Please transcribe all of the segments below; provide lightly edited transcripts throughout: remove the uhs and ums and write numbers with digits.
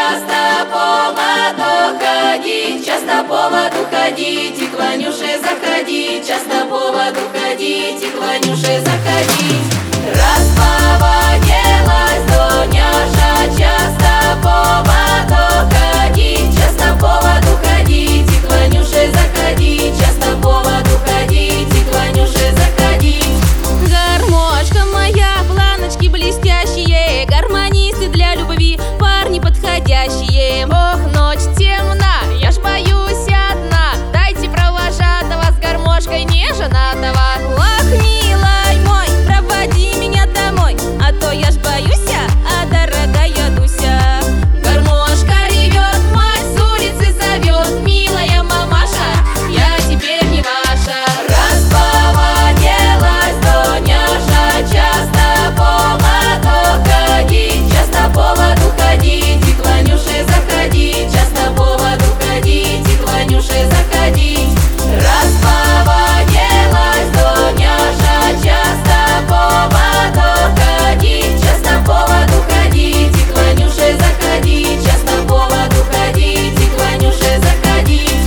часто поводу ходить, часто поводу ходить, и к Ванюше заходить, часто поводу ходить, и к Ванюше заходить. Раз поводилась Дуняша, часто поводу ходить, часто поводу ходить, и к Ванюше заходить, часто поводу ходить, и к Ванюше заходить. Гармошка моя, планочки блестящие, гармонисты для любви, парни подходящие. Ох, ночь темна, я ж боюсь одна, дайте провожатого с гармошкой неженатого. Ох, милый мой, проводи меня домой, а то я ж боюсь, а дорогая Дуся. Гармошка ревет, мать с улицы зовет, милая мамаша, я теперь не ваша. Раз поводилась Дуняша, часто поводу ходить, часто поводу ходить, и к Ванюше заходить, часто поводу ходить, и к Ванюше заходить. Раз поводилась Дуняша, часто поводу ходить, часто поводу ходить, и к Ванюше заходить, часто поводу ходить, и к Ванюше заходить.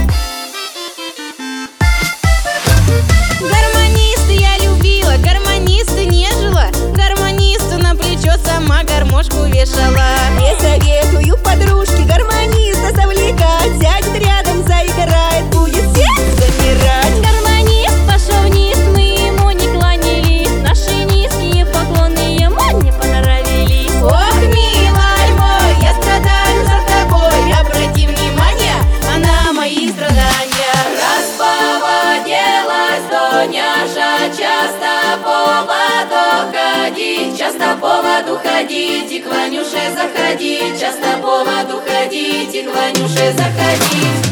Гармониста я любила, гармониста нежила, гармонисту на плечо сама гармошку вешала. Не советую подружке гармониста завлекать, сядет рядом, заиграет, будет сердце замирать. Гармонист пошел вниз, мы ему не кланялись, наши низкие поклоны ему не понравились. Ох, милый мой, я страдаю за тобой, обрати внимание, на мои страдания. Раз поводилась Дуняша, часто поводу ходить, часто поводу ходить, и к Ванюше заходить, часто поводу ходить, и к Ванюше заходить.